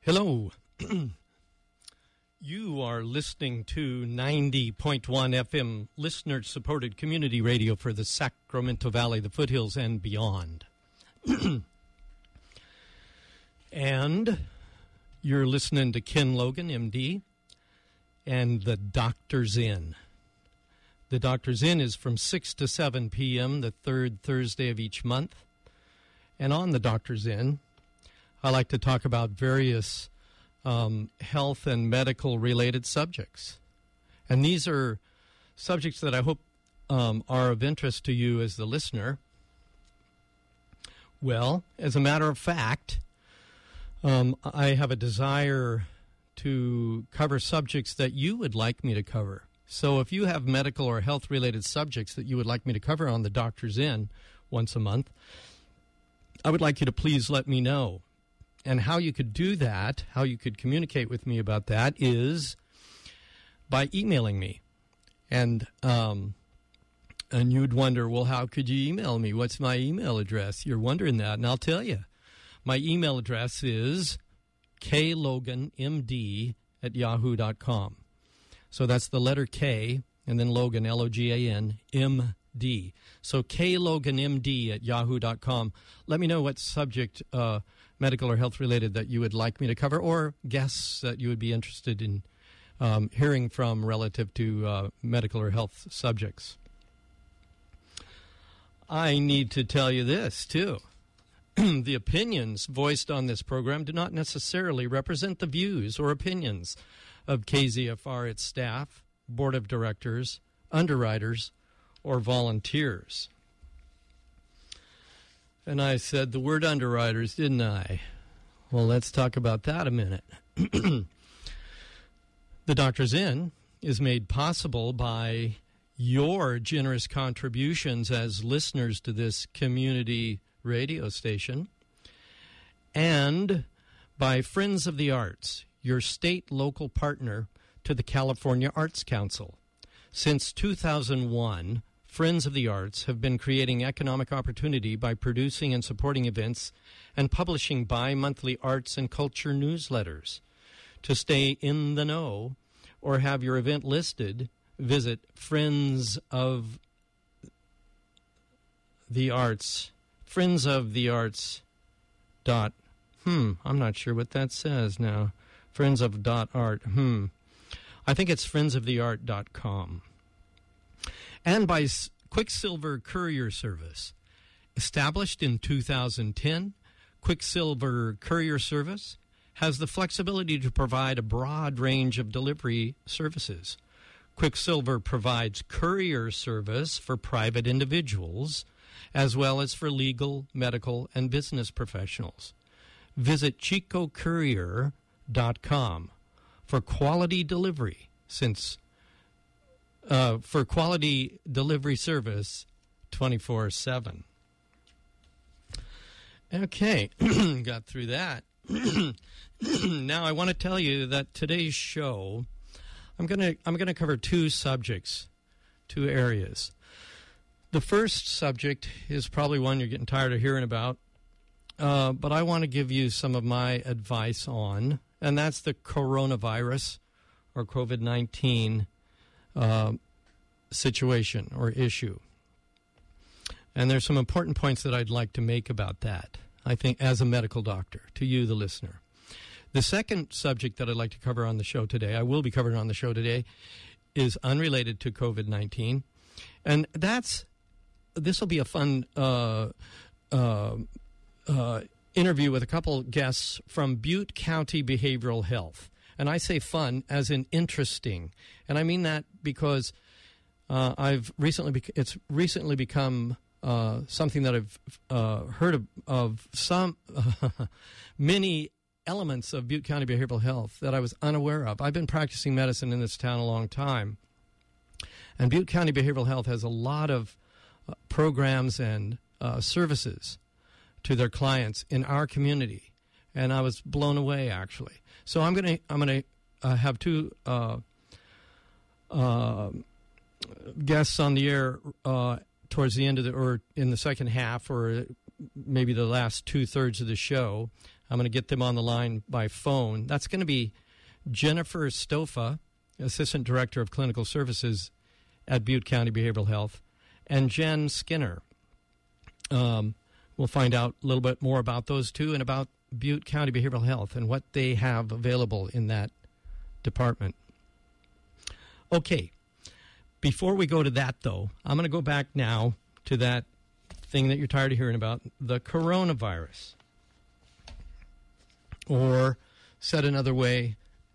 Hello. You are listening to 90.1 FM listener-supported community radio for the Sacramento Valley, the foothills, and beyond. And you're listening to Ken Logan, MD, and The Doctor's Inn. The Doctor's Inn is from 6 to 7 p.m. the third Thursday of each month. And on The Doctor's Inn, I like to talk about various health and medical-related subjects. And these are subjects that I hope are of interest to you as the listener. Well, as a matter of fact, I have a desire to cover subjects that you would like me to cover. So if you have medical or health-related subjects that you would like me to cover on The Doctor's Inn once a month, I would like you to please let me know. And how you could do that, how you could communicate with me about that, is by emailing me. And you'd wonder, well, how could you email me? What's my email address? You're wondering that, and I'll tell you. My email address is kloganmd@yahoo.com. So that's the letter K, and then Logan, Logan, MD. So kloganmd@yahoo.com. Let me know what subject, medical or health-related, that you would like me to cover, or guests that you would be interested in hearing from relative to medical or health subjects. I need to tell you this, too. The opinions voiced on this program do not necessarily represent the views or opinions of KZFR, its staff, board of directors, underwriters, or volunteers. And I said the word underwriters, didn't I? Well, let's talk about that a minute. The Doctor's Inn is made possible by your generous contributions as listeners to this community radio station, and by Friends of the Arts, your state local partner to the California Arts Council. Since 2001, Friends of the Arts have been creating economic opportunity by producing and supporting events and publishing bi-monthly arts and culture newsletters. To stay in the know or have your event listed, visit Friends of the Arts I'm not sure what that says now. Friends of .art. I think it's friendsoftheart.com. And by Quicksilver Courier Service. Established in 2010, Quicksilver Courier Service has the flexibility to provide a broad range of delivery services. Quicksilver provides courier service for private individuals, as well as for legal, medical, and business professionals. Visit chicocourier.com for quality delivery for quality delivery service 24/7. Okay, got through that. Now I want to tell you that today's show, I'm gonna cover two subjects, two areas. The first subject is probably one you're getting tired of hearing about, but I want to give you some of my advice on, and that's the coronavirus or COVID-19 situation or issue. And there's some important points that I'd like to make about that, I think, as a medical doctor, to you, the listener. The second subject that I'd like to cover on the show today, I will be covering on the show today, is unrelated to COVID-19. And this will be a fun interview with a couple guests from Butte County Behavioral Health. And I say fun as in interesting. And I mean that because it's recently become something that I've heard of some many elements of Butte County Behavioral Health that I was unaware of. I've been practicing medicine in this town a long time, and Butte County Behavioral Health has a lot of programs and services to their clients in our community, and I was blown away, actually. So I'm gonna have two guests on the air towards the end of or in the second half, or maybe the last 2/3 of the show. I'm going to get them on the line by phone. That's going to be Jennifer Stofa, Assistant Director of Clinical Services at Butte County Behavioral Health, and Jen Skinner. We'll find out a little bit more about those two and about Butte County Behavioral Health and what they have available in that department. Okay, before we go to that, though, I'm going to go back now to that thing that you're tired of hearing about, the coronavirus. Or, said another way,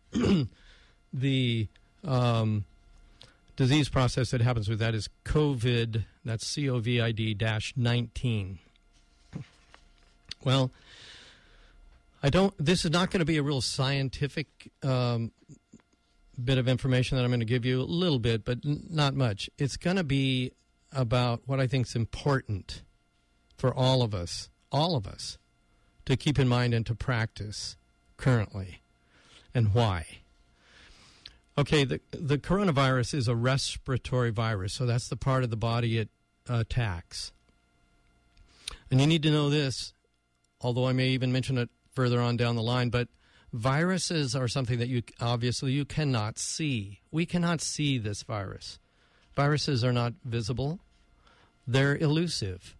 the disease process that happens with that is COVID, that's COVID-19. Well, this is not going to be a real scientific bit of information that I'm going to give you, a little bit, but not much. It's going to be about what I think is important for all of us, to keep in mind and to practice currently, and why. Okay, the coronavirus is a respiratory virus, so that's the part of the body it attacks. And you need to know this, although I may even mention it further on down the line, but viruses are something that you cannot see. We cannot see this virus. Viruses are not visible. They're elusive.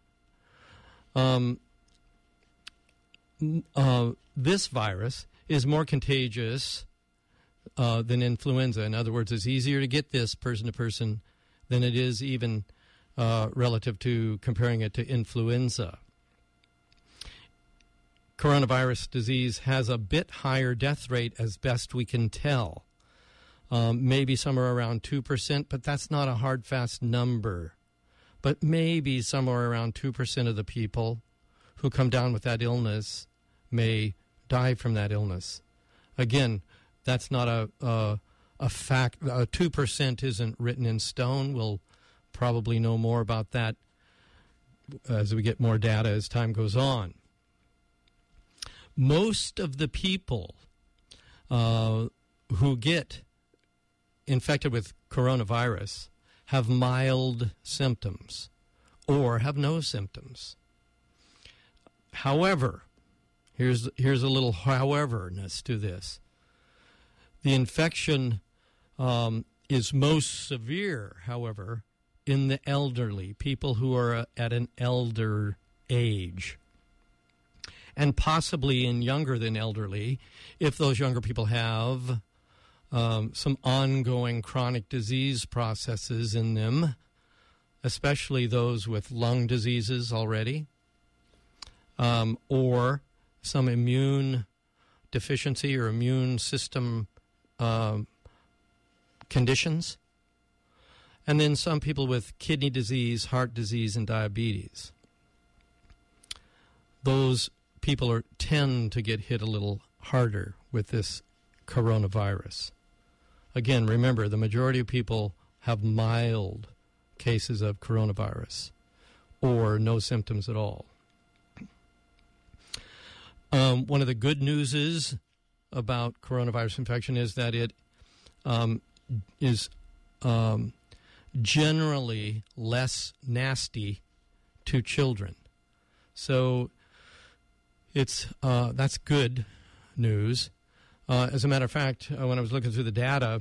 This virus is more contagious than influenza. In other words, it's easier to get this person to person than it is even relative to comparing it to influenza. Coronavirus disease has a bit higher death rate as best we can tell. Maybe somewhere around 2%, but that's not a hard, fast number. But maybe somewhere around 2% of the people who come down with that illness may die from that illness. Again, that's not a fact. 2% isn't written in stone. We'll probably know more about that as we get more data as time goes on. Most of the people who get infected with coronavirus have mild symptoms or have no symptoms. However, here's a little however-ness to this. The infection is most severe, however, in the elderly, people who are at an elder age, and possibly in younger than elderly, if those younger people have some ongoing chronic disease processes in them, especially those with lung diseases already, or some immune deficiency or immune system conditions, and then some people with kidney disease, heart disease, and diabetes. Those people tend to get hit a little harder with this coronavirus. Again, remember, the majority of people have mild cases of coronavirus or no symptoms at all. One of the good news is about coronavirus infection is that it is generally less nasty to children. So that's good news. As a matter of fact, when I was looking through the data,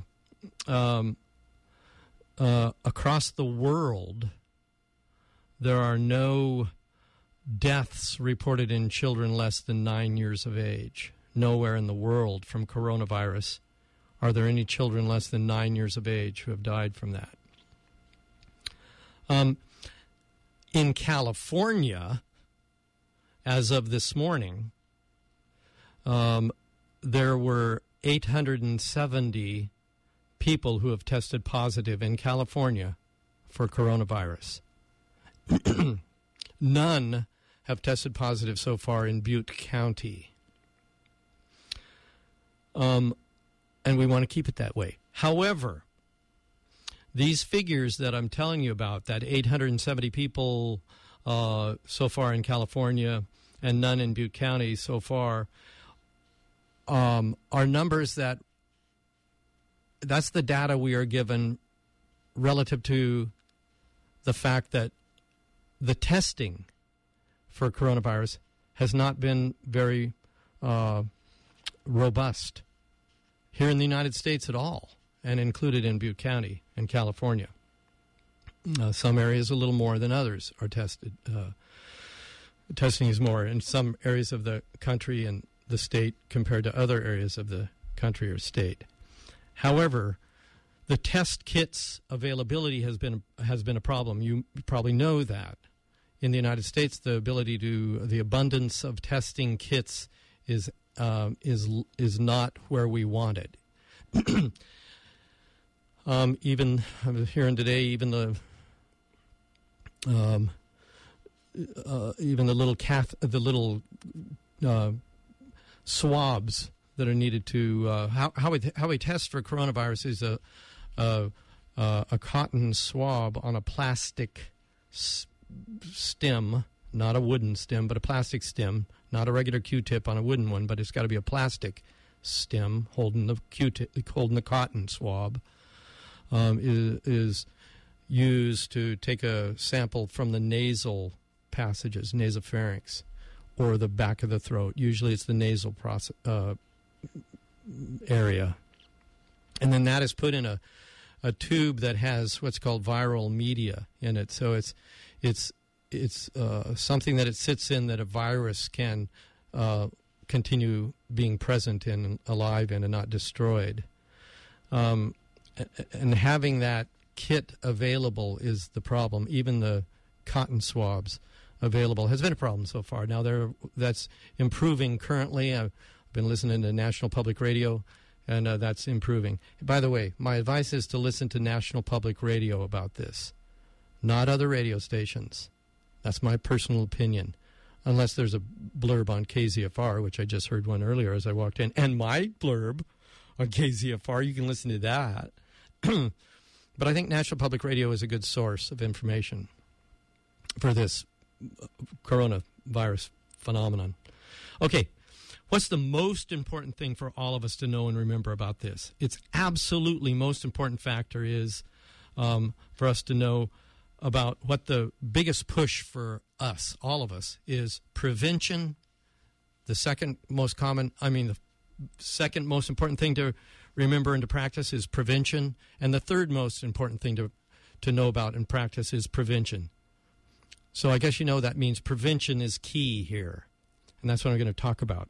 across the world, there are no deaths reported in children less than 9 years of age. Nowhere in the world from coronavirus are there any children less than 9 years of age who have died from that. In California, as of this morning, there were 870 people who have tested positive in California for coronavirus. None have tested positive so far in Butte County. And we want to keep it that way. However, these figures that I'm telling you about, that 870 people so far in California and none in Butte County so far, are numbers that's the data we are given relative to the fact that the testing for coronavirus has not been very robust here in the United States at all, and included in Butte County in California. Some areas a little more than others are tested. Testing is more in some areas of the country and the state compared to other areas of the country or state. However, the test kits availability has been a problem. You probably know that. In the United States, the abundance of testing kits is not where we want it. Even I was hearing today, even the little swabs that are needed to how we test for coronavirus is a cotton swab on a plastic stem, not a wooden stem, but a plastic stem, not a regular Q-tip on a wooden one, but it's got to be a plastic stem holding the Q-tip, holding the cotton swab. Is used to take a sample from the nasal passages, nasopharynx, or the back of the throat. Usually it's the nasal area. And then that is put in a tube that has what's called viral media in it. So it's something that it sits in that a virus can continue being present in and alive in and not destroyed. And having that kit available is the problem. Even the cotton swabs available has been a problem so far. Now that's improving currently. I've been listening to National Public Radio, and that's improving. By the way, my advice is to listen to National Public Radio about this, not other radio stations. That's my personal opinion, unless there's a blurb on KZFR, which I just heard one earlier as I walked in, and my blurb on KZFR. You can listen to that. But I think National Public Radio is a good source of information for this coronavirus phenomenon. Okay, what's the most important thing for all of us to know and remember about this? It's absolutely most important factor is for us to know about what the biggest push for us, all of us, is prevention. The second most important thing to remember and to practice is prevention. And the third most important thing to know about and practice is prevention. So I guess you know that means prevention is key here. And that's what I'm going to talk about.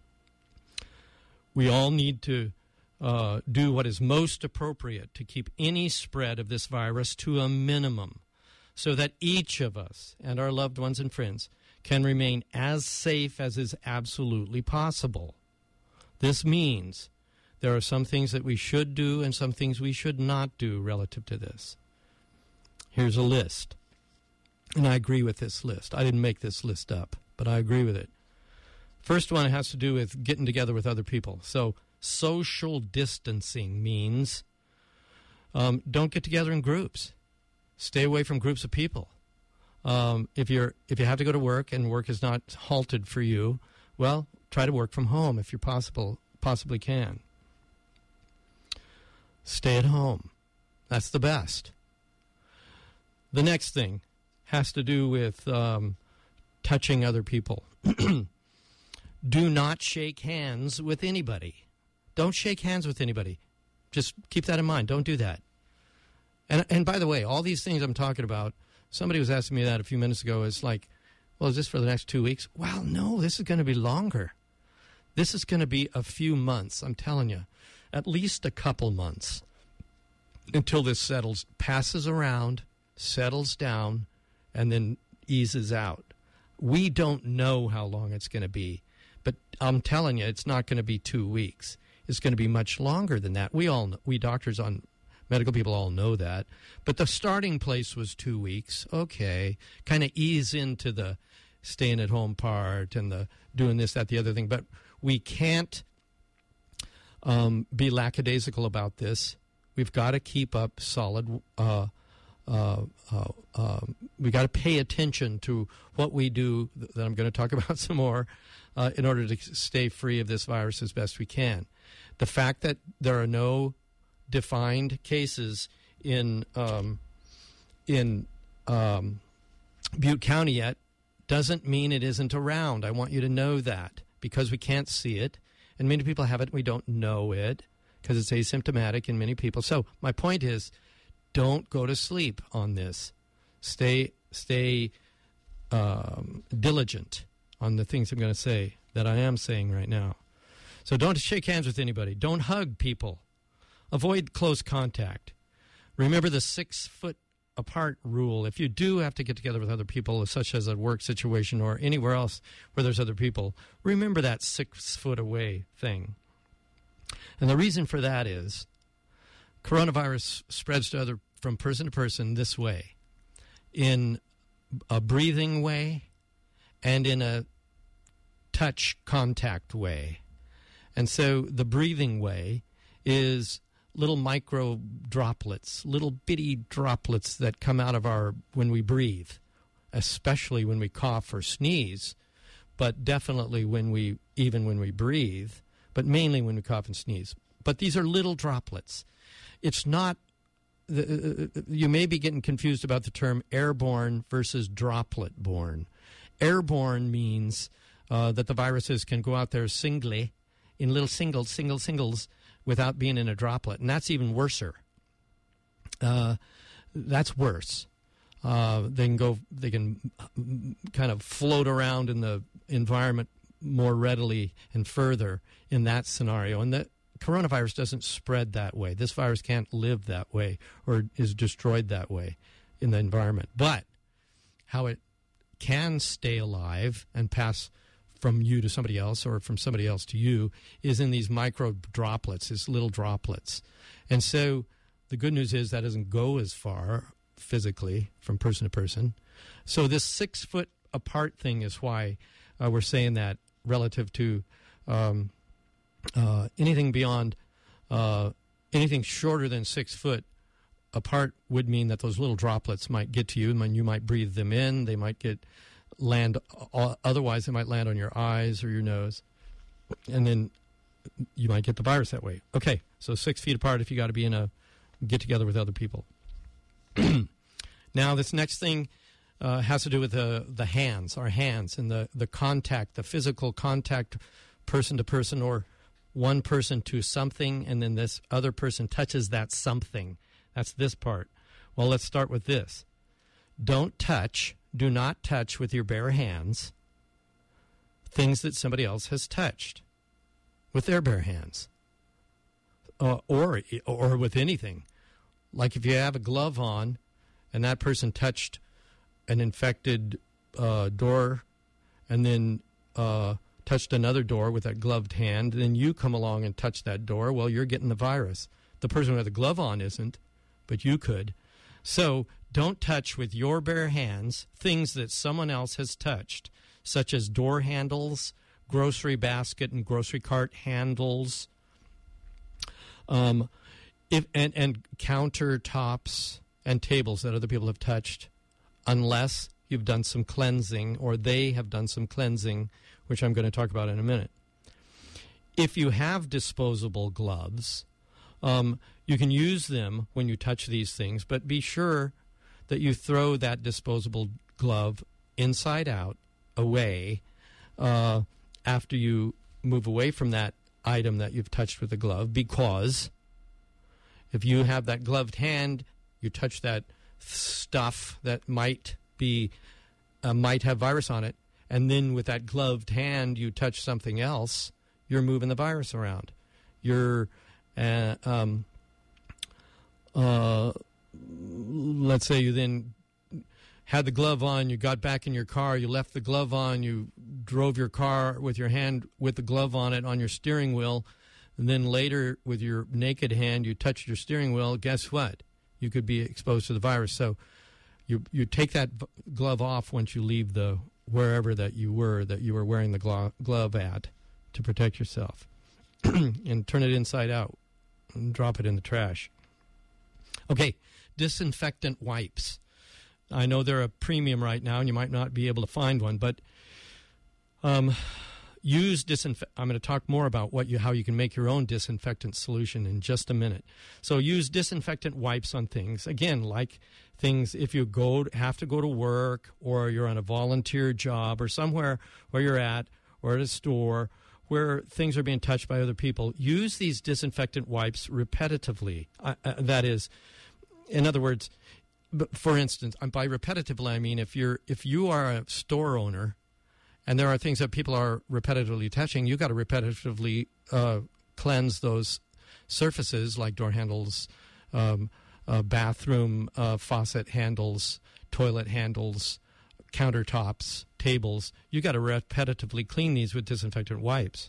We all need to do what is most appropriate to keep any spread of this virus to a minimum so that each of us and our loved ones and friends can remain as safe as is absolutely possible. This means there are some things that we should do and some things we should not do relative to this. Here's a list. And I agree with this list. I didn't make this list up, but I agree with it. First one has to do with getting together with other people. So social distancing means don't get together in groups. Stay away from groups of people. If you have to go to work and work is not halted for you, well, try to work from home if you possibly can. Stay at home. That's the best. The next thing has to do with touching other people. Do not shake hands with anybody. Don't shake hands with anybody. Just keep that in mind. Don't do that. And by the way, all these things I'm talking about, somebody was asking me that a few minutes ago. It's like, well, is this for the next 2 weeks? Well, no, this is going to be longer. This is going to be a few months, I'm telling you. At least a couple months until this passes around, settles down, and then eases out. We don't know how long it's going to be, but I'm telling you, it's not going to be 2 weeks. It's going to be much longer than that. We doctors medical people all know that. But the starting place was 2 weeks. Okay, kind of ease into the staying at home part and the doing this, that, the other thing. But we can't be lackadaisical about this. We've got to keep up solid. We got to pay attention to what we do, that I'm going to talk about some more, in order to stay free of this virus as best we can. The fact that there are no defined cases in Butte County yet doesn't mean it isn't around. I want you to know that, because we can't see it, and many people have it and we don't know it because it's asymptomatic in many people. So my point is, don't go to sleep on this. Stay diligent on the things I'm going to say that I am saying right now. So don't shake hands with anybody. Don't hug people. Avoid close contact. Remember the 6 foot apart rule. If you do have to get together with other people, such as a work situation or anywhere else where there's other people, remember that 6 foot away thing. And the reason for that is coronavirus spreads from person to person this way, in a breathing way and in a touch contact way. And so the breathing way is little micro droplets, little bitty droplets that come out of when we breathe, especially when we cough or sneeze, but definitely when we breathe, but mainly when we cough and sneeze. But these are little droplets. It's not, you may be getting confused about the term airborne versus droplet-borne. Airborne means that the viruses can go out there singly, in little singles, without being in a droplet. And that's even worser. That's worse. They can kind of float around in the environment more readily and further in that scenario. And the coronavirus doesn't spread that way. This virus can't live that way or is destroyed that way in the environment. But how it can stay alive and pass from you to somebody else or from somebody else to you is in these micro droplets, these little droplets. And so the good news is that doesn't go as far physically from person to person. So this 6 foot apart thing is why we're saying that relative to anything beyond, anything shorter than 6 foot apart would mean that those little droplets might get to you, and you might breathe them in. They might otherwise they might land on your eyes or your nose, and then you might get the virus that way. Okay, so 6 feet apart if you got to be in a get-together with other people. Now, this next thing has to do with the hands, our hands, and the contact, the physical contact person to person or one person to something, and then this other person touches that something. That's this part. Well, let's start with this. Do not touch with your bare hands things that somebody else has touched with their bare hands, or with anything. Like if you have a glove on and that person touched an infected door and then touched another door with that gloved hand, then you come along and touch that door, well, you're getting the virus. The person with the glove on isn't, but you could. So don't touch with your bare hands things that someone else has touched, such as door handles, grocery basket and grocery cart handles, and countertops and tables that other people have touched, unless you've done some cleansing or they have done some cleansing, which I'm going to talk about in a minute. If you have disposable gloves, you can use them when you touch these things, but be sure that you throw that disposable glove inside out, away, after you move away from that item that you've touched with the glove, because if you have that gloved hand, you touch that stuff that might have virus on it, and then with that gloved hand you touch something else, you're moving the virus around. You're let's say you then had the glove on, you got back in your car, you left the glove on, you drove your car with your hand with the glove on it on your steering wheel, and then later with your naked hand you touched your steering wheel. Guess what? You could be exposed to the virus. So you take that glove off once you leave the wherever that you were wearing the glove at to protect yourself, and turn it inside out and drop it in the trash. Okay, disinfectant wipes. I know they're a premium right now, and you might not be able to find one, but use disinfectant. I'm going to talk more about how you can make your own disinfectant solution in just a minute. So use disinfectant wipes on things. Again, like things if you have to go to work, or you're on a volunteer job, or somewhere where you're at, or at a store where things are being touched by other people, use these disinfectant wipes repetitively. That is, in other words, for instance, by repetitively I mean if you are a store owner and there are things that people are repetitively touching, you got to repetitively cleanse those surfaces like door handles, bathroom faucet handles, toilet handles, countertops, tables. You got to repetitively clean these with disinfectant wipes.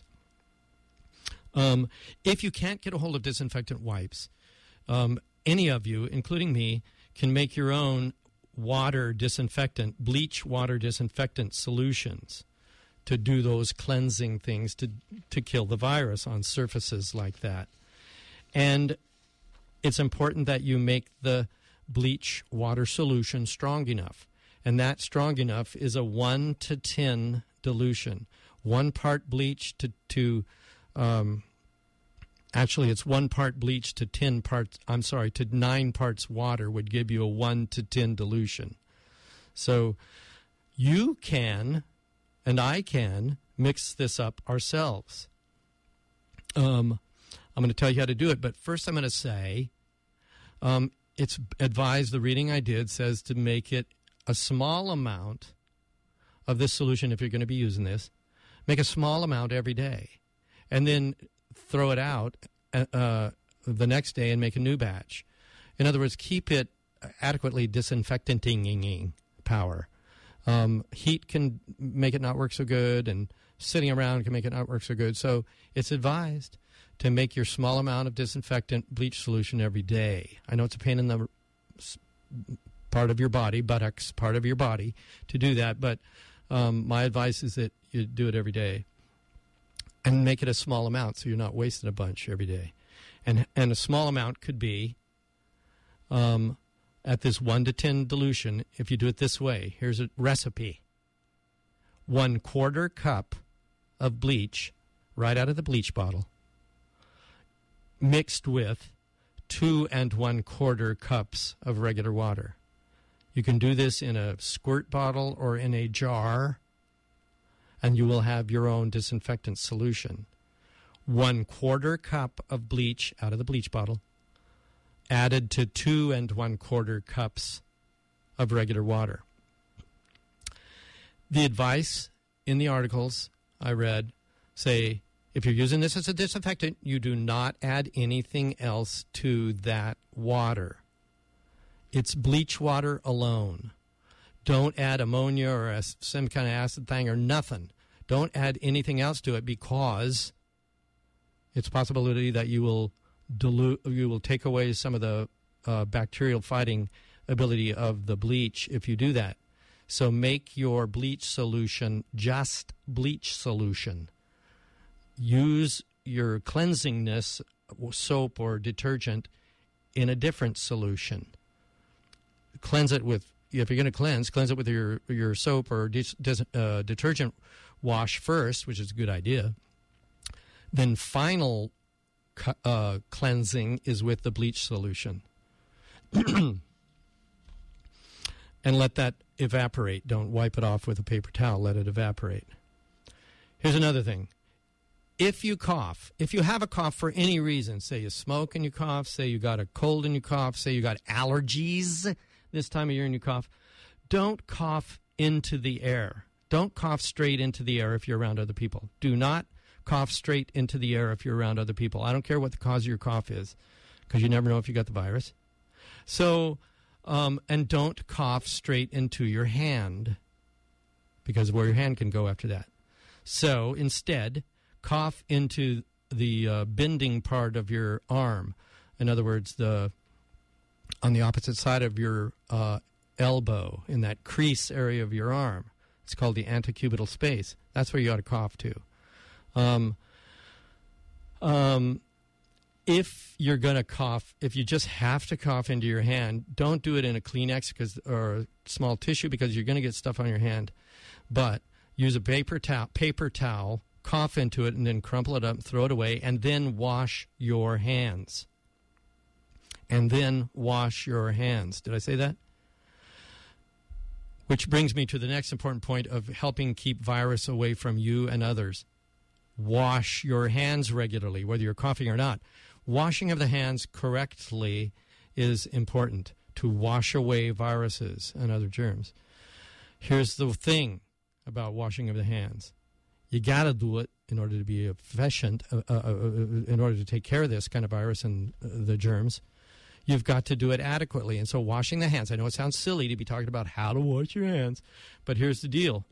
If you can't get a hold of disinfectant wipes, any of you, including me, can make your own water disinfectant, bleach water disinfectant solutions to do those cleansing things to kill the virus on surfaces like that. And it's important that you make the bleach water solution strong enough. And that strong enough is a 1 to 10 dilution. 1 part bleach to actually, it's 1 part bleach to 9 parts water would give you a 1 to 10 dilution. So you can, and I can, mix this up ourselves. I'm going to tell you how to do it, but first I'm going to say it's advised, the reading I did says to make it a small amount of this solution if you're going to be using this. Make a small amount every day, and then throw it out the next day and make a new batch. In other words, keep it adequately disinfecting power. Heat can make it not work so good, and sitting around can make it not work so good. So it's advised to make your small amount of disinfectant bleach solution every day. I know it's a pain in the part of your body, buttocks, part of your body, to do that, but my advice is that you do it every day. And make it a small amount so you're not wasting a bunch every day. And a small amount could be at this 1 to 10 dilution. If you do it this way, here's a recipe. 1/4 cup of bleach right out of the bleach bottle mixed with 2 1/4 cups of regular water. You can do this in a squirt bottle or in a jar, and you will have your own disinfectant solution. 1/4 cup of bleach out of the bleach bottle, added to 2 1/4 cups of regular water. The advice in the articles I read say, if you're using this as a disinfectant, you do not add anything else to that water. It's bleach water alone. Don't add ammonia or some kind of acid thing or nothing. Don't add anything else to it, because it's a possibility that you will take away some of the bacterial fighting ability of the bleach if you do that. So make your bleach solution just bleach solution. Use your cleansingness, soap or detergent, in a different solution. Cleanse it with, if you're going to cleanse it with your soap or detergent wash first, which is a good idea. Then final cleansing is with the bleach solution. And let that evaporate. Don't wipe it off with a paper towel. Let it evaporate. Here's another thing. If you cough, if you have a cough for any reason, say you smoke and you cough, say you got a cold and you cough, say you got allergies this time of year and you cough, don't cough into the air. Don't cough straight into the air if you're around other people. Do not cough straight into the air if you're around other people. I don't care what the cause of your cough is, because you never know if you got the virus. So, and don't cough straight into your hand, because where your hand can go after that. So instead, cough into the bending part of your arm. In other words, on the opposite side of your elbow, in that crease area of your arm. It's called the antecubital space. That's where you ought to cough to. If you're going to cough, if you just have to cough into your hand, don't do it in a Kleenex or a small tissue, because you're going to get stuff on your hand. But use a paper towel, cough into it, and then crumple it up and throw it away, and then wash your hands. And then wash your hands. Did I say that? Which brings me to the next important point of helping keep virus away from you and others. Wash your hands regularly, whether you're coughing or not. Washing of the hands correctly is important to wash away viruses and other germs. Here's the thing about washing of the hands. You got to do it in order to be efficient, in order to take care of this kind of virus and the germs. You've got to do it adequately. And so washing the hands, I know it sounds silly to be talking about how to wash your hands, but here's the deal.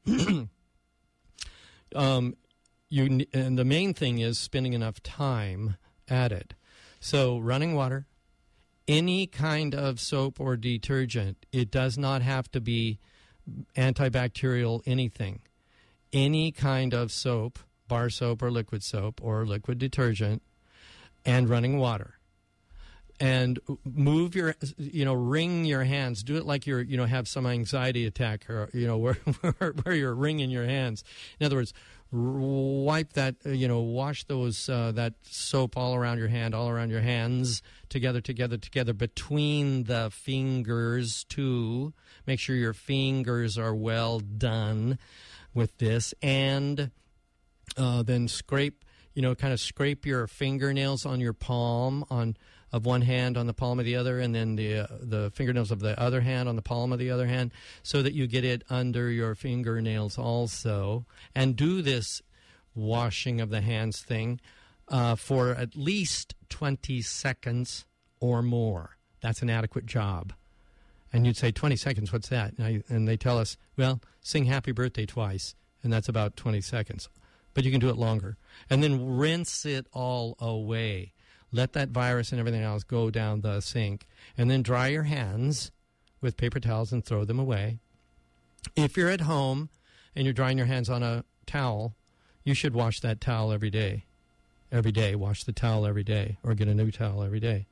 And the main thing is spending enough time at it. So running water, any kind of soap or detergent, it does not have to be antibacterial anything. Any kind of soap, bar soap or liquid liquid detergent, and running water. And move your, wring your hands. Do it like you're, have some anxiety attack, or, where you're wringing your hands. In other words, wipe that, wash those, that soap all around your hand, all around your hands, together, between the fingers too. Make sure your fingers are well done with this. And then scrape, kind of scrape your fingernails on your palm of one hand on the palm of the other, and then the fingernails of the other hand on the palm of the other hand, so that you get it under your fingernails also. And do this washing of the hands thing for at least 20 seconds or more. That's an adequate job. And you'd say, 20 seconds, what's that? And they tell us, well, sing happy birthday twice, and that's about 20 seconds. But you can do it longer. And then rinse it all away. Let that virus and everything else go down the sink. And then dry your hands with paper towels and throw them away. If you're at home and you're drying your hands on a towel, you should wash that towel every day. Every day. Wash the towel every day, or get a new towel every day.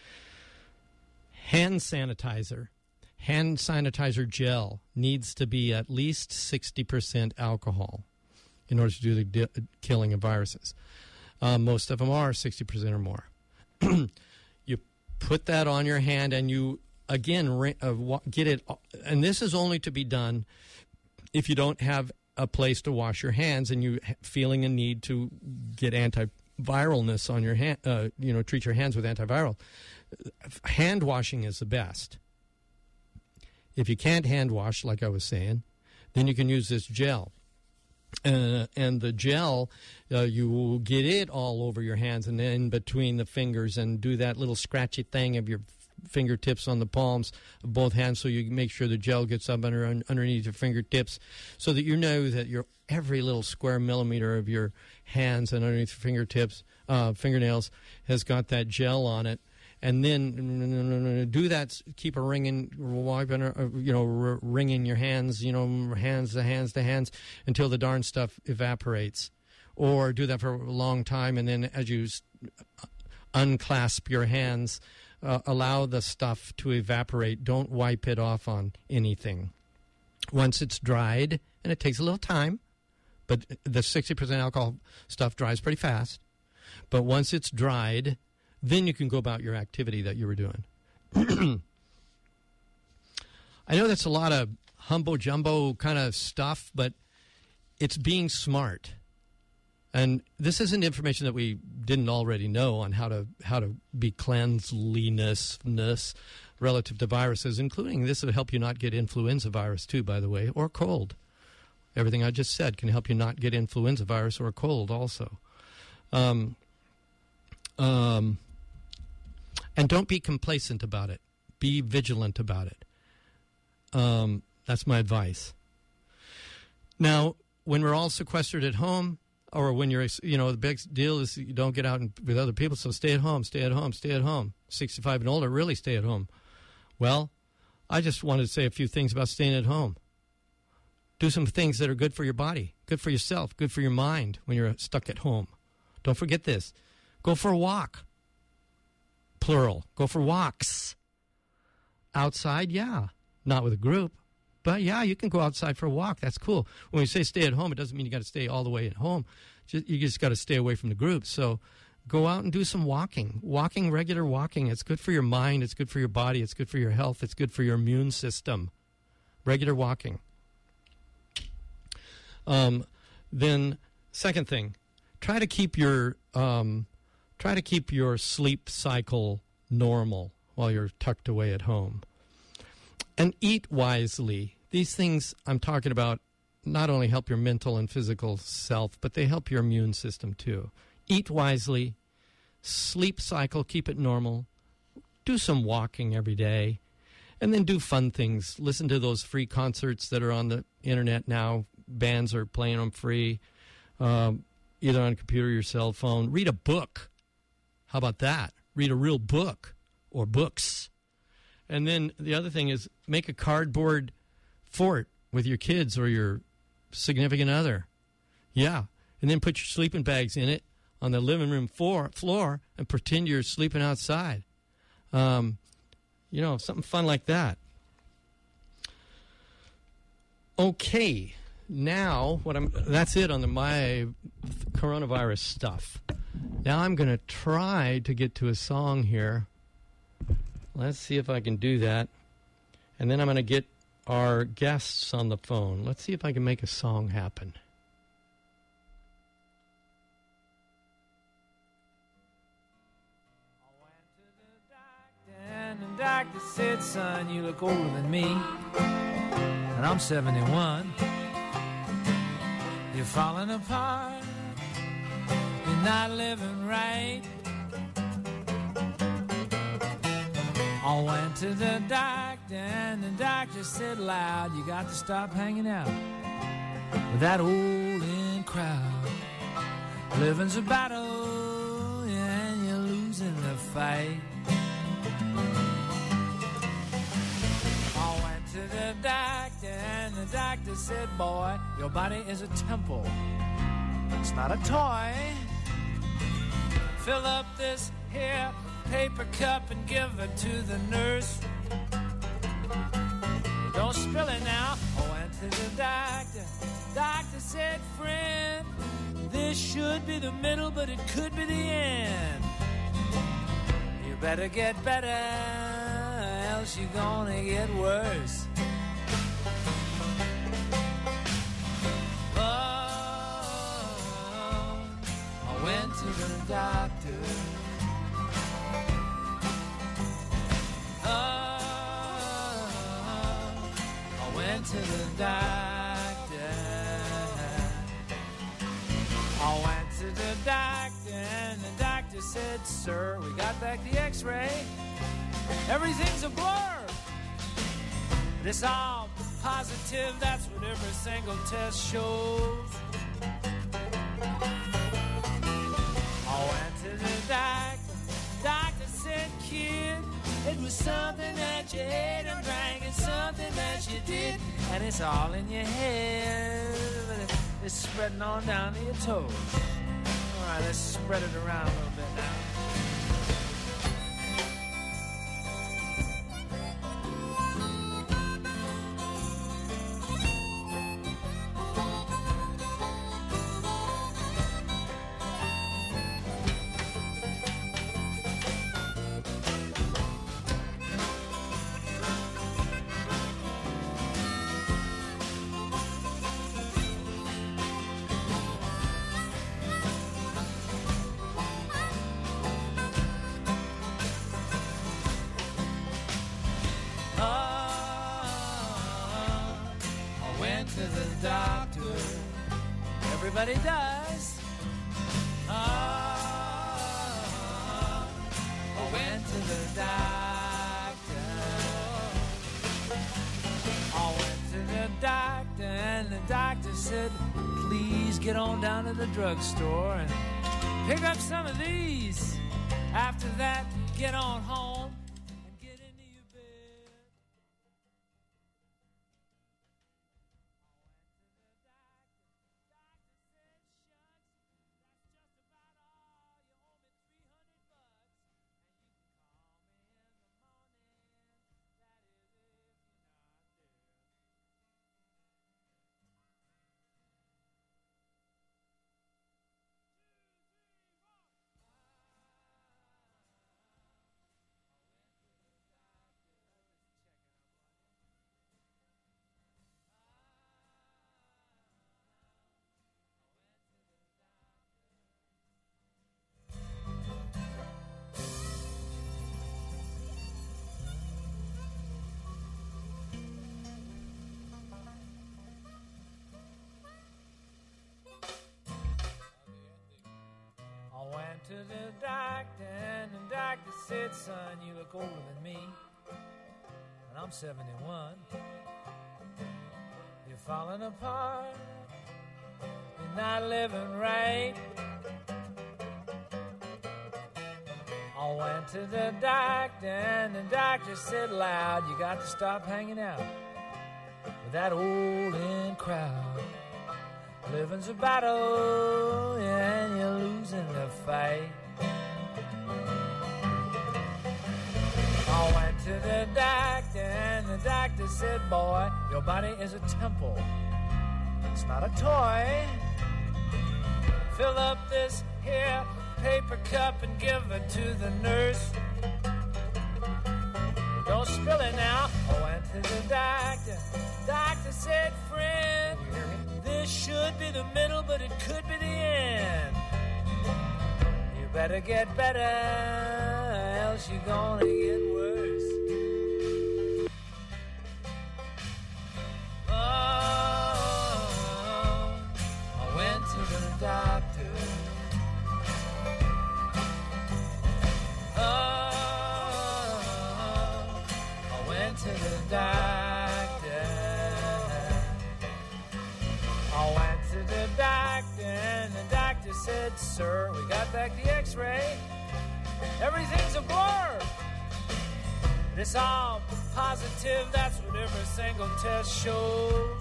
Hand sanitizer. Hand sanitizer gel needs to be at least 60% alcohol in order to do the killing of viruses. Most of them are 60% or more. You put that on your hand, and you, again, get it. And this is only to be done if you don't have a place to wash your hands and you feeling a need to get antiviralness on your hand, treat your hands with antiviral. Hand washing is the best. If you can't hand wash, like I was saying, then you can use this gel. And the gel, you will get it all over your hands and then between the fingers, and do that little scratchy thing of your fingertips on the palms of both hands, so you make sure the gel gets up underneath your fingertips, so that you know that your every little square millimeter of your hands and underneath your fingertips, fingernails, has got that gel on it. And then do that. Keep wringing your hands, hands to hands until the darn stuff evaporates. Or do that for a long time, and then as you unclasp your hands, allow the stuff to evaporate. Don't wipe it off on anything. Once it's dried, and it takes a little time, but the 60% alcohol stuff dries pretty fast. But once it's dried, then you can go about your activity that you were doing. I know that's a lot of humbo-jumbo kind of stuff, but it's being smart. And this isn't information that we didn't already know on how to be cleanliness relative to viruses, including this will help you not get influenza virus too, by the way, or cold. Everything I just said can help you not get influenza virus or cold also. And don't be complacent about it. Be vigilant about it. That's my advice. Now, when we're all sequestered at home, or when you're, the big deal is you don't get out with other people, so stay at home, stay at home, stay at home. 65 and older, really stay at home. Well, I just wanted to say a few things about staying at home. Do some things that are good for your body, good for yourself, good for your mind when you're stuck at home. Don't forget this. Go for a walk. Plural. Go for walks. Outside, yeah. Not with a group. But, yeah, you can go outside for a walk. That's cool. When we say stay at home, it doesn't mean you got to stay all the way at home. You just got to stay away from the group. So go out and do some walking. Regular walking. It's good for your mind. It's good for your body. It's good for your health. It's good for your immune system. regular walking. Then second thing, try to keep your sleep cycle normal while you're tucked away at home. And eat wisely. These things I'm talking about not only help your mental and physical self, but they help your immune system too. Eat wisely, sleep cycle, keep it normal, do some walking every day, and then do fun things. Listen to those free concerts that are on the internet now. Bands are playing them free, either on a computer or your cell phone. Read a book. How about that? Read a real book or books. And then the other thing is make a cardboard fort with your kids or your significant other. Yeah. And then put your sleeping bags in it on the living room floor and pretend you're sleeping outside. Something fun like that. Okay. Now, that's it on my coronavirus stuff. Now I'm going to try to get to a song here. Let's see if I can do that. And then I'm going to get our guests on the phone. Let's see if I can make a song happen. I went to the doctor and the doctor said, son, you look older than me. And I'm 71. You're falling apart. You're not living right. I went to the doctor and the doctor said loud, you got to stop hanging out with that old in crowd. Living's a battle, yeah, and you're losing the fight. I went to the doctor and the doctor said, boy, your body is a temple. It's not a toy. Fill up this here paper cup and give it to the nurse. Don't spill it now. I went to the doctor. Doctor said, friend, this should be the middle, but it could be the end. You better get better, else you're gonna get worse. Oh, I went to the doctor. I went to the doctor. I went to the doctor and the doctor said, sir, we got back the x-ray. Everything's a blur. But it's all positive, that's what every single test shows. I went to the doctor. Doctor said, kid, it was something that you ate and drank and something that you did. And it's all in your head, but it's spreading on down to your toes. All right, let's spread it around a little bit now. Everybody does. I went to the doctor. I went to the doctor and the doctor said, please get on down to the drugstore and pick up some of these. After that, get on home and get into your bed. said, son, you look older than me, and I'm 71. You're falling apart, you're not living right. I went to the doctor, and the doctor said loud, you got to stop hanging out with that old in crowd. Living's a battle, yeah, and you're losing the fight. I went to the doctor, and the doctor said, boy, your body is a temple, it's not a toy. Fill up this here paper cup and give it to the nurse. Don't spill it now. I went to the doctor. Doctor said, friend, this should be the middle, but it could be the end. You better get better, else you're gonna get worse. Oh, I went to the doctor. To the doctor. I went to the doctor, and the doctor said, sir, we got back the x-ray. Everything's a blur. But it's all positive, that's what every single test shows.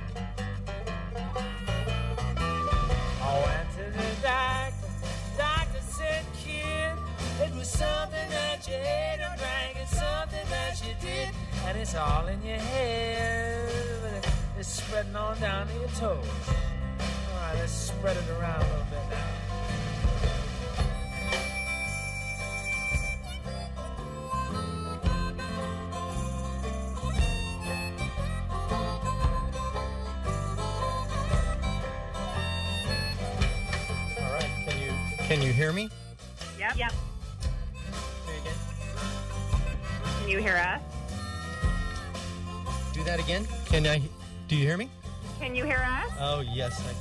I went to the doctor. Doctor said, kid, it was something that you ate or drank, and something that you did, and it's all in your head, but it's spreading on down to your toes. All right, let's spread it around a little bit now. All right, can you hear me? Yep. Say again. Can you hear us? Do that again. Do you hear me? Can you hear us? Oh, yes, I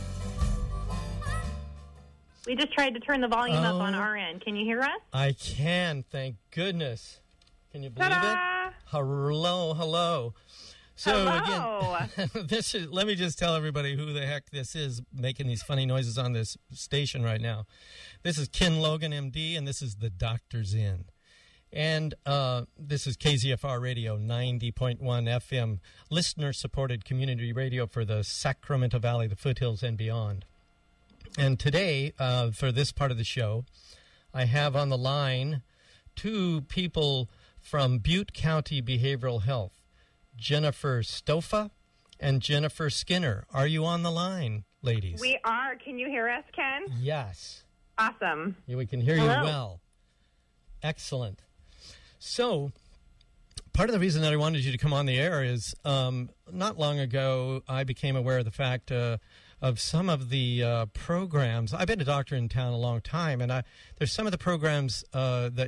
can. We just tried to turn the volume up on our end. Can you hear us? I can, thank goodness. Can you believe Ta-da! it? Hello. So Hello. again, let me just tell everybody who the heck this is making these funny noises on this station right now. This is Ken Logan, MD, and this is The Doctor's Inn. And this is KZFR Radio 90.1 FM, listener-supported community radio for the Sacramento Valley, the foothills, and beyond. And today, for this part of the show, I have on the line two people from Butte County Behavioral Health, Jennifer Stofa and Jennifer Skinner. Are you on the line, ladies? We are. Can you hear us, Ken? Yes. Awesome. Yeah, we can hear you well. Excellent. So, part of the reason that I wanted you to come on the air is not long ago I became aware of the fact of some of the programs. I've been a doctor in town a long time, and there's some of the programs that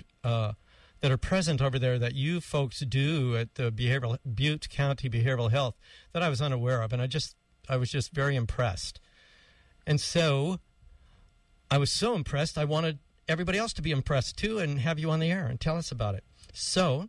are present over there that you folks do at the Butte County Behavioral Health that I was unaware of, and I was just very impressed. And so I was so impressed, I wanted everybody else to be impressed too and have you on the air and tell us about it. So,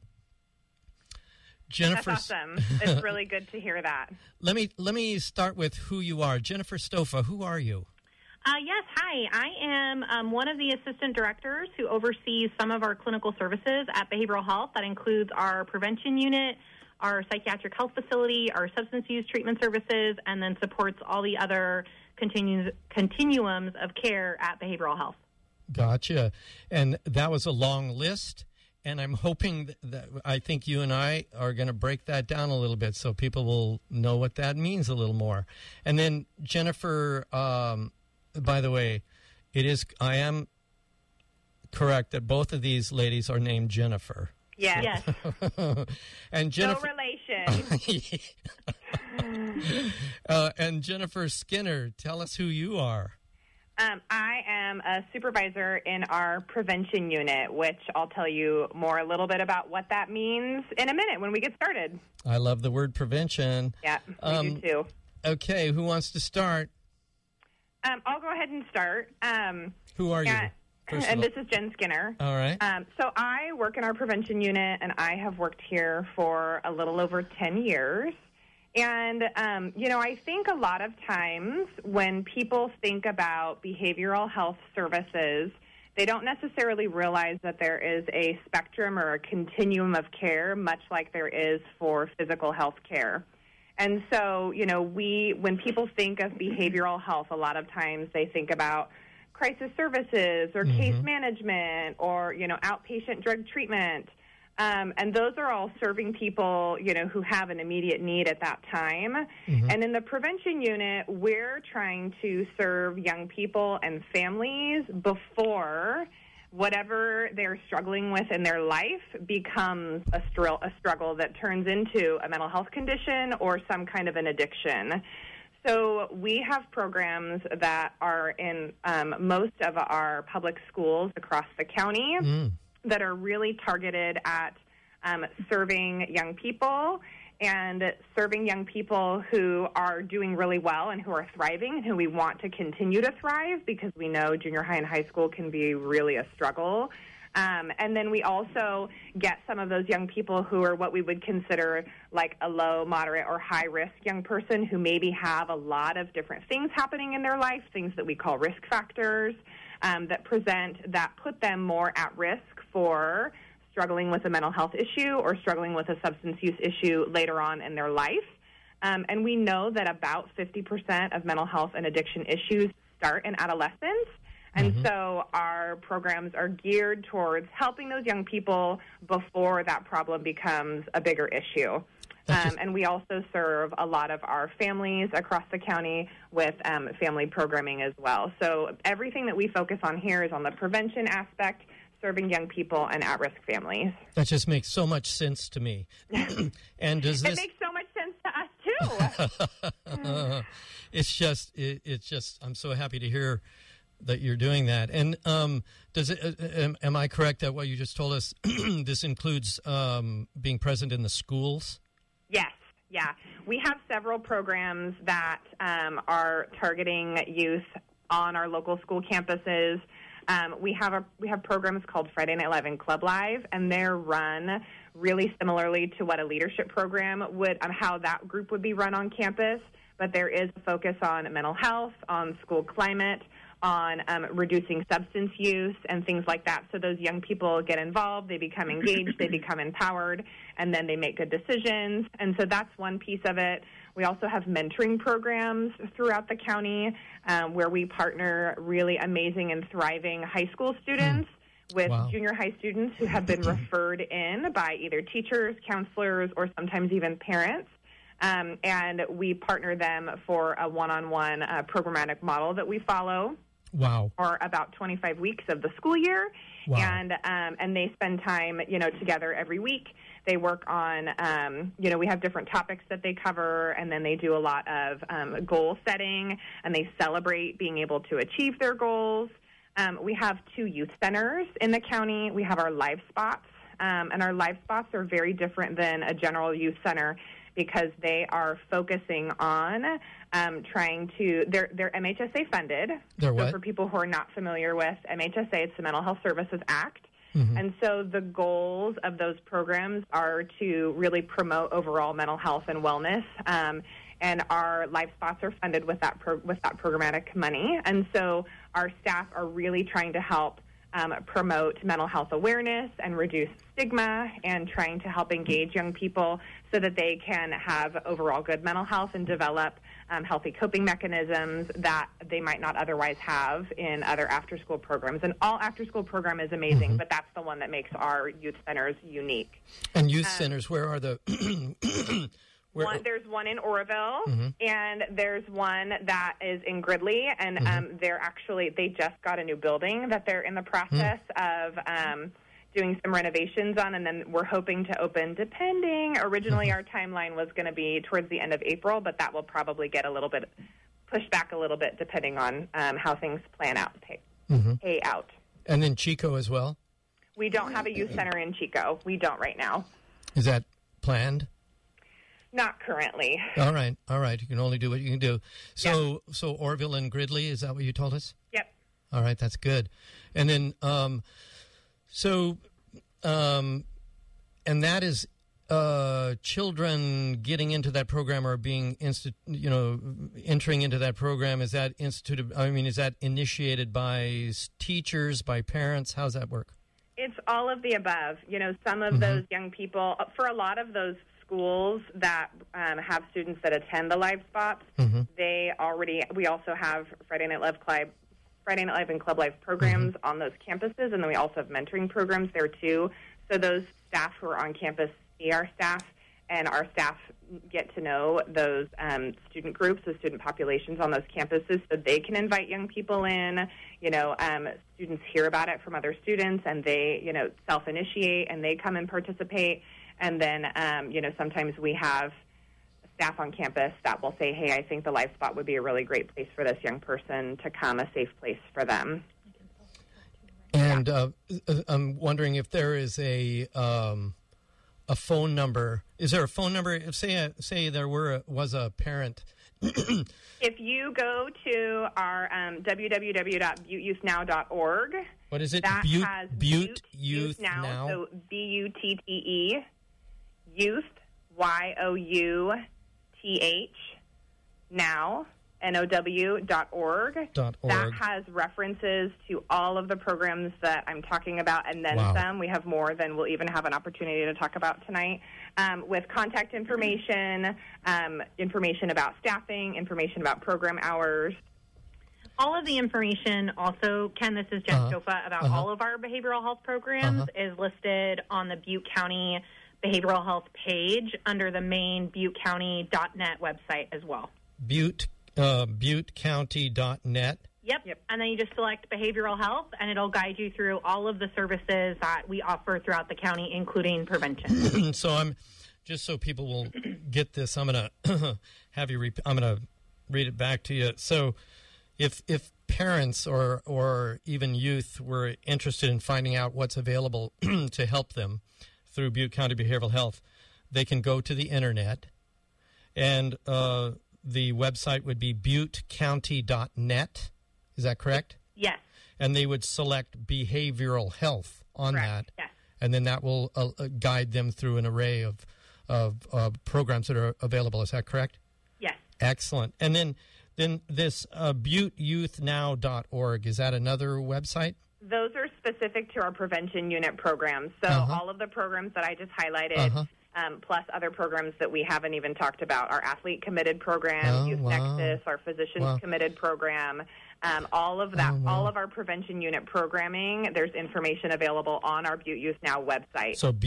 Jennifer, that's awesome. It's really good to hear that. Let me start with who you are. Jennifer Stofa, who are you? Yes, hi. I am one of the assistant directors who oversees some of our clinical services at Behavioral Health. That includes our prevention unit, our psychiatric health facility, our substance use treatment services, and then supports all the other continuums of care at Behavioral Health. Gotcha. And that was a long list, and I'm hoping that I think you and I are going to break that down a little bit so people will know what that means a little more. And then Jennifer, by the way, I am correct that both of these ladies are named Jennifer. Yes. And Jennifer, no relation. And Jennifer Skinner, tell us who you are. I am a supervisor in our prevention unit, which I'll tell you a little bit about what that means in a minute when we get started. I love the word prevention. Yeah, we do too. Okay, who wants to start? I'll go ahead and start. Who are you? first And of all. this is Jen Skinner. All right. So I work in our prevention unit, and I have worked here for a little over 10 years. And, I think a lot of times when people think about behavioral health services, they don't necessarily realize that there is a spectrum or a continuum of care, much like there is for physical health care. And so, when people think of behavioral health, a lot of times they think about crisis services or case management or, outpatient drug treatment. And those are all serving people, who have an immediate need at that time. And in the prevention unit, we're trying to serve young people and families before whatever they're struggling with in their life becomes a struggle that turns into a mental health condition or some kind of an addiction. So we have programs that are in most of our public schools across the county that are really targeted at serving young people and serving young people who are doing really well and who are thriving and who we want to continue to thrive, because we know junior high and high school can be really a struggle. And then we also get some of those young people who are what we would consider like a low, moderate, or high-risk young person who maybe have a lot of different things happening in their life, things that we call risk factors that put them more at risk for struggling with a mental health issue or struggling with a substance use issue later on in their life. And we know that about 50% of mental health and addiction issues start in adolescence. And so our programs are geared towards helping those young people before that problem becomes a bigger issue. And we also serve a lot of our families across the county with family programming as well. So everything that we focus on here is on the prevention aspect, serving young people and at-risk families. That just makes so much sense to me. And does this... It makes so much sense to us, too. It's just, I'm so happy to hear that you're doing that. And does it? Am I correct that what you just told us, this includes being present in the schools? Yes, yeah. We have several programs that are targeting youth on our local school campuses. We have programs called Friday Night Live and Club Live, and they're run really similarly to what a leadership program would, how that group would be run on campus. But there is a focus on mental health, on school climate, on reducing substance use and things like that. So those young people get involved, they become engaged, they become empowered, and then they make good decisions. And so that's one piece of it. We also have mentoring programs throughout the county where we partner really amazing and thriving high school students with junior high students who have been referred in by either teachers, counselors, or sometimes even parents. And we partner them for a one-on-one programmatic model that we follow. Wow. For about 25 weeks of the school year. Wow. And they spend time, together every week. They work on, we have different topics that they cover, and then they do a lot of goal setting, and they celebrate being able to achieve their goals. We have 2 youth centers in the county. We have our Live Spots, and our Live Spots are very different than a general youth center because they are focusing on they're MHSA funded. They're what? So for people who are not familiar with MHSA, it's the Mental Health Services Act. And so the goals of those programs are to really promote overall mental health and wellness. And our Live Spots are funded with that programmatic money. And so our staff are really trying to help promote mental health awareness and reduce stigma, and trying to help engage young people so that they can have overall good mental health and develop healthy coping mechanisms that they might not otherwise have in other after-school programs. And all after-school program is amazing, but that's the one that makes our youth centers unique. And youth centers, where are the... There's one in Oroville, and there's one that is in Gridley, and they just got a new building that they're in the process of doing some renovations on, and then we're hoping to open, originally our timeline was going to be towards the end of April, but that will probably get a little bit pushed back a little bit depending on how things plan out, pay out. And in Chico as well? We don't have a youth center in Chico. We don't right now. Is that planned? Not currently. All right. You can only do what you can do. So Orville and Gridley, is that what you told us? Yep. All right, that's good. And then, and that is children getting into that program or being entering into that program. Is that instituted? I mean, is that initiated by teachers, by parents? How's that work? It's all of the above. Some of those young people, for a lot of those schools that have students that attend the Live Spots, we also have Friday Night Live and Club Live programs on those campuses, and then we also have mentoring programs there too. So those staff who are on campus see our staff, and our staff get to know those student groups, the student populations on those campuses, so they can invite young people in. Students hear about it from other students, and they, self-initiate, and they come and participate. And then, sometimes we have staff on campus that will say, hey, I think the Live Spot would be a really great place for this young person to come, a safe place for them. And I'm wondering if there is a phone number. Is there a phone number? Say there was a parent. If you go to our www.butteyouthnow.org. What is it? That has Butte Youth Now. Now. So BUTTE, Youth, YOUTH, now, NOW.org. That has references to all of the programs that I'm talking about, and then some. We have more than we'll even have an opportunity to talk about tonight, with contact information, information about staffing, information about program hours. All of the information also, Ken, this is Jen Stofa, about all of our behavioral health programs is listed on the Butte County Behavioral Health page under the main ButteCounty.net website as well. ButteCounty.net. Yep. And then you just select behavioral health, and it'll guide you through all of the services that we offer throughout the county, including prevention. So just so people will get this, I'm going to have you. I'm going to read it back to you. So, if parents or even youth were interested in finding out what's available to help them through Butte County Behavioral Health, they can go to the internet, and the website would be ButteCounty.net. Is that correct? Yes. And they would select behavioral health on that. Yes. And then that will guide them through an array of programs that are available. Is that correct? Yes. Excellent. And then this ButteYouthNow.org, is that another website? Those are specific to our prevention unit programs. So all of the programs that I just highlighted, plus other programs that we haven't even talked about, our athlete committed program, Youth Nexus, our physicians committed program, all of that, all of our prevention unit programming, there's information available on our Butte Youth Now website. So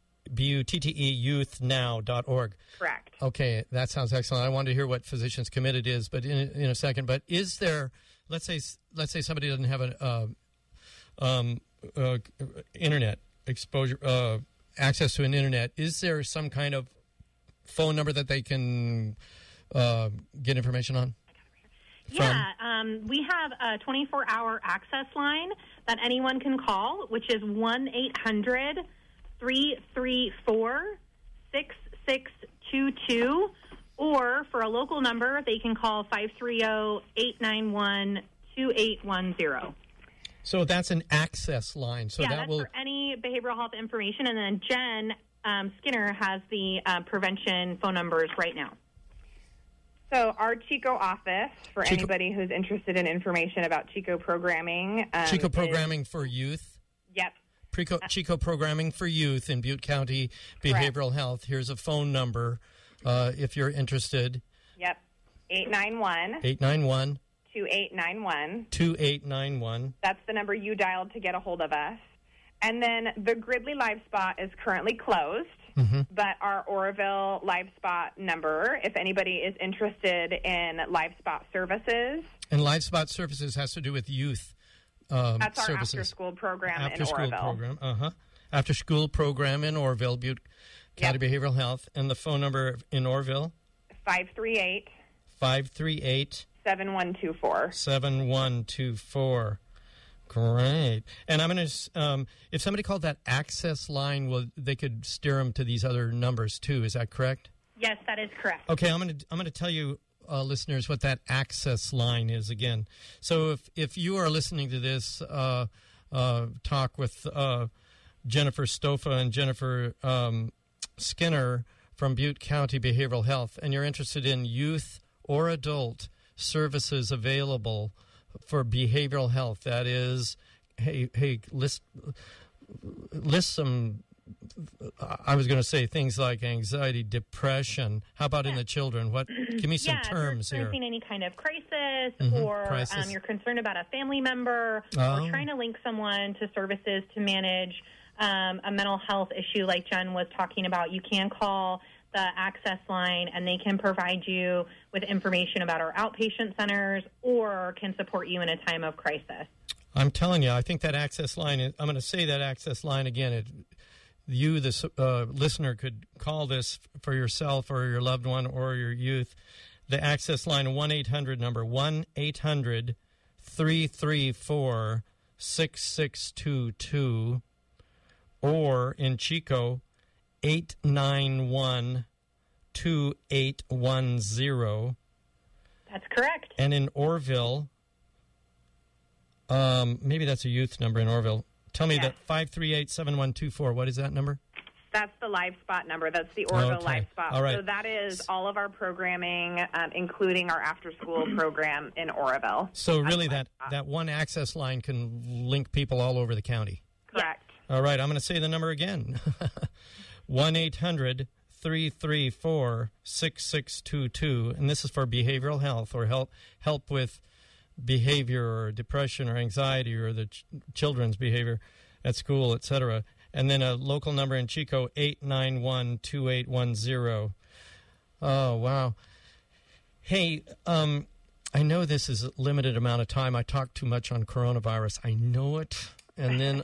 ButteYouthNow.org. Correct. Okay, that sounds excellent. I wanted to hear what Physicians Committed is, but in a second. But is there, let's say somebody doesn't have an internet exposure, access to an internet. Is there some kind of phone number that they can get information on? Yeah, we have a 24-hour access line that anyone can call, which is 1-800-334-6622, or for a local number, they can call 530-891-2810. So that's an access line. So that's for any behavioral health information. And then Jen Skinner has the prevention phone numbers right now. So our Chico office, for anybody who's interested in information about Chico programming. Chico programming for youth? Yep. Chico programming for youth in Butte County Behavioral Health. Here's a phone number if you're interested. Yep. 891. 2891. That's the number you dialed to get a hold of us. And then the Gridley Live Spot is currently closed, but our Oroville Live Spot number, if anybody is interested in Live Spot services. And Live Spot services has to do with youth that's our services. after-school program in After-school Oroville. program, After-school program in Oroville, Butte County Behavioral Health. And the phone number in Oroville? 538. 7124. 7124. Great. And I'm going to, if somebody called that access line, they could steer them to these other numbers too. Is that correct? Yes, that is correct. Okay, I'm going to tell you listeners what that access line is again. So if you are listening to this talk with Jennifer Stofa and Jennifer Skinner from Butte County Behavioral Health, and you're interested in youth or adult services available for behavioral health, that is, list some, I was going to say things like anxiety, depression. How about in the children? Give me some terms here. If you're experiencing any kind of crisis, or you're concerned about a family member, or trying to link someone to services to manage a mental health issue like Jen was talking about, you can call the access line, and they can provide you with information about our outpatient centers or can support you in a time of crisis. I'm telling you, I think that access line, I'm going to say that access line again. You, the listener, could call this for yourself or your loved one or your youth. The access line, 1-800 number, 1-800-334-6622, or in Chico, 891-2810. That's correct. And in Orville, maybe that's a youth number in Orville. Tell me that 538-7124. What is that number? That's the Live Spot number. That's the Orville Live Spot. All right. So that is all of our programming, including our after-school program in Orville. So really that one access line can link people all over the county. Correct. All right, I'm going to say the number again. 1-800-334-6622, and this is for behavioral health or help with behavior or depression or anxiety or the children's behavior at school, etc. And then a local number in Chico, 891-2810. Oh, wow. Hey, I know this is a limited amount of time. I talked too much on coronavirus. I know it. And then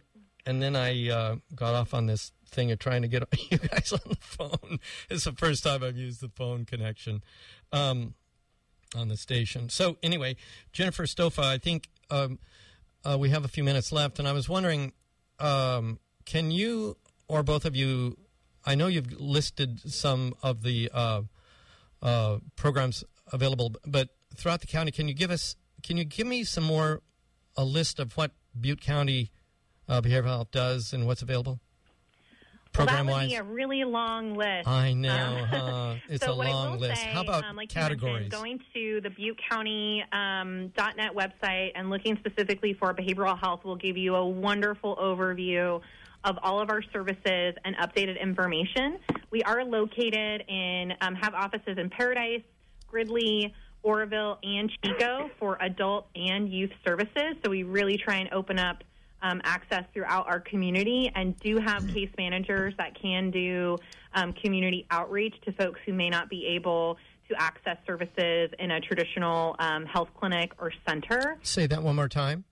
I got off on this thing of trying to get you guys on the phone. It's the first time I've used the phone connection on the station. So anyway, Jennifer Stofa, I think we have a few minutes left, and I was wondering, can you or both of you, I know you've listed some of the programs available, but throughout the county, can you give me some more, a list of what Butte County behavioral health does and what's available? Program-wise? Well, that would be a really long list. I know, It's so a long list. How about like categories? Going to the ButteCounty.net website and looking specifically for behavioral health will give you a wonderful overview of all of our services and updated information. We are located in, have offices in Paradise, Gridley, Oroville, and Chico for adult and youth services. So we really try and open up access throughout our community, and do have case managers that can do community outreach to folks who may not be able to access services in a traditional health clinic or center. Say that one more time.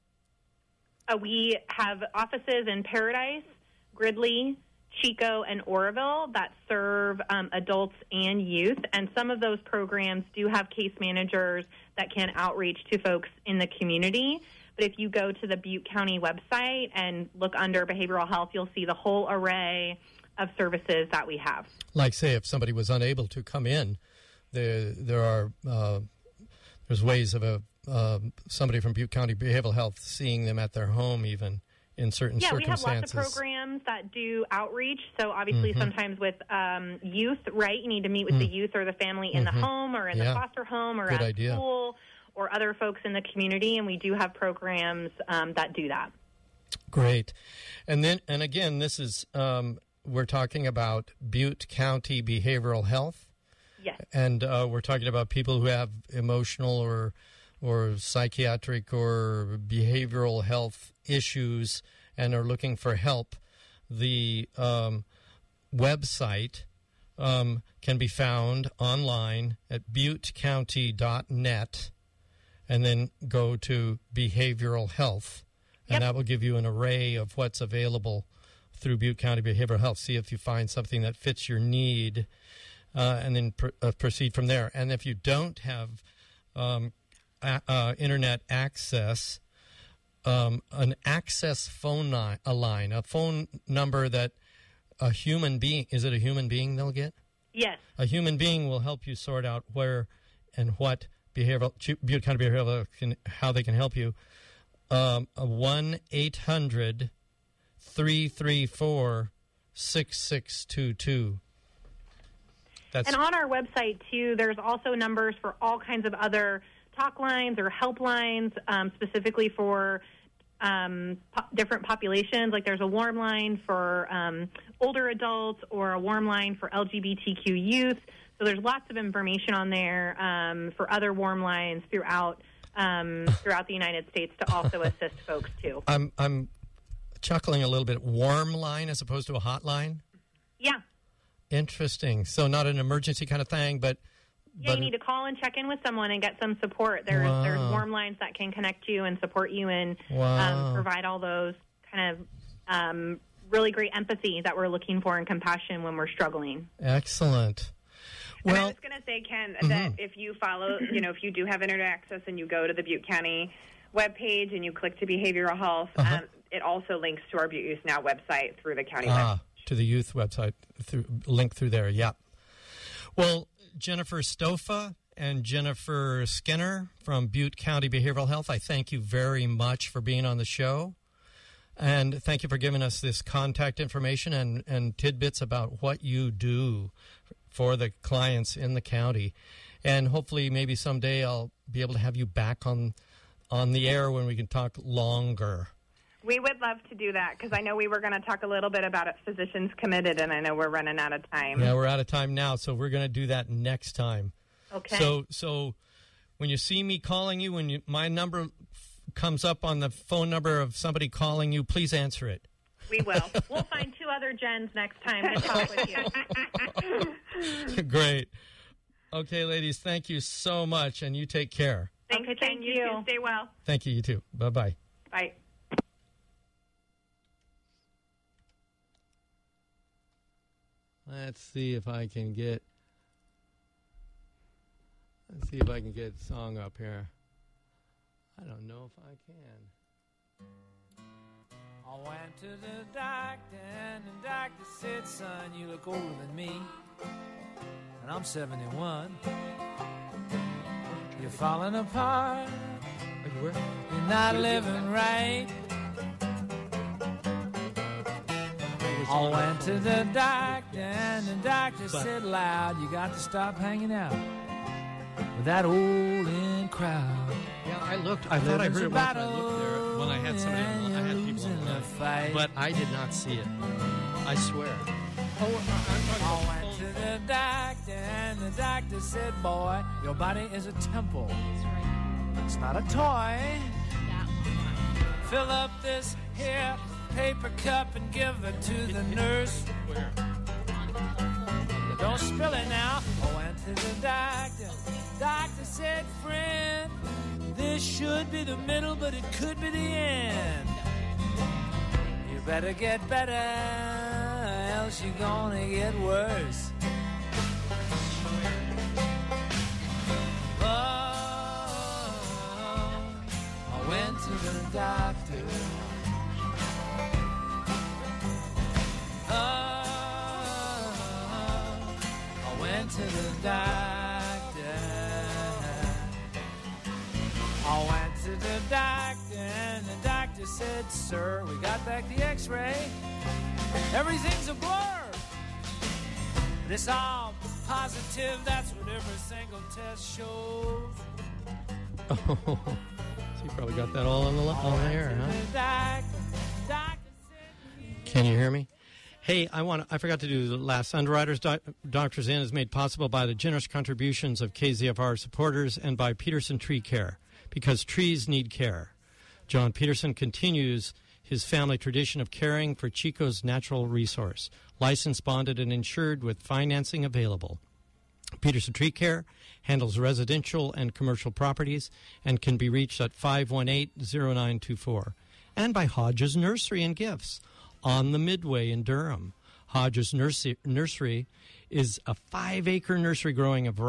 We have offices in Paradise, Gridley, Chico, and Oroville that serve adults and youth, and some of those programs do have case managers that can outreach to folks in the community. But if you go to the Butte County website and look under behavioral health, you'll see the whole array of services that we have. Like, say, if somebody was unable to come in, there's ways of somebody from Butte County Behavioral Health seeing them at their home, even in certain circumstances. We have lots of programs that do outreach. So obviously, sometimes with youth, right? You need to meet with the youth or the family in the home or in the foster home or at school, or other folks in the community, and we do have programs that do that. Great. And again, this is, we're talking about Butte County Behavioral Health. Yes. And we're talking about people who have emotional or psychiatric or behavioral health issues and are looking for help. The website can be found online at buttecounty.net. And then go to behavioral health, and that will give you an array of what's available through Butte County Behavioral Health. See if you find something that fits your need, and then proceed from there. And if you don't have internet access, an access phone line, a phone number that a human being, is it a human being they'll get? Yes. A human being will help you sort out where and what Butte County Behavioral how they can help you. 1-800-334-6622. And on our website, too, there's also numbers for all kinds of other talk lines or helplines, specifically for different populations. Like there's a warm line for older adults or a warm line for LGBTQ youth. So there's lots of information on there for other warm lines throughout the United States to also assist folks, too. I'm chuckling a little bit. Warm line as opposed to a hotline? Yeah. Interesting. So not an emergency kind of thing, but... Yeah, you need to call and check in with someone and get some support. There's warm lines that can connect you and support you and provide all those kind of really great empathy that we're looking for and compassion when we're struggling. Excellent. And I was going to say, Ken, that if you follow, if you do have internet access and you go to the Butte County webpage and you click to behavioral health, it also links to our Butte Youth Now website through the county website. To the youth website, link through there, yeah. Well, Jennifer Stofa and Jennifer Skinner from Butte County Behavioral Health, I thank you very much for being on the show. And thank you for giving us this contact information and tidbits about what you do for the clients in the county. And hopefully maybe someday I'll be able to have you back on the air when we can talk longer. We would love to do that because I know we were going to talk a little bit about it, Physicians Committed, and I know we're running out of time. Yeah, we're out of time now, so we're going to do that next time. Okay. So when you see me calling you, when my number comes up on the phone number of somebody calling you, please answer it. We will. We'll find 2 other Jens next time to talk with you. Great. Okay, ladies, thank you so much, and you take care. Thank you. Stay well. Thank you, you too. Bye-bye. Bye. Let's see if I can get the song up here. I don't know if I can. I went to the doctor and the doctor said, son, you look older than me. And I'm 71. You're falling apart. You're not living right. I went to the doctor and the doctor said loud, you got to stop hanging out with that old in crowd. Yeah, I thought I heard it once. I looked there when I had somebody. I had people in the fight, but I did not see it. I swear. I went to the doctor and the doctor said, boy, your body is a temple. That's right. It's not a toy. Yeah. Fill up this here paper cup and give it to the nurse. Don't spill it now. I went to the doctor. Doctor said, friend, this should be the middle, but it could be the end. You better get better, else you're gonna get worse. Oh, I went to the doctor. I went to the doctor. I went to the doctor and the doctor said, sir, we got back the x-ray. Everything's a blur. But it's all positive. That's what every single test shows. Oh, so you probably got that all on the air, huh? Can you hear me? Hey, I forgot to do the last. Underwriters Doctors Inn is made possible by the generous contributions of KZFR supporters and by Peterson Tree Care, because trees need care. John Peterson continues his family tradition of caring for Chico's natural resource, licensed, bonded, and insured with financing available. Peterson Tree Care handles residential and commercial properties and can be reached at 518-0924. And by Hodges Nursery and Gifts on the Midway in Durham. Hodges Nursery is a 5-acre nursery growing a variety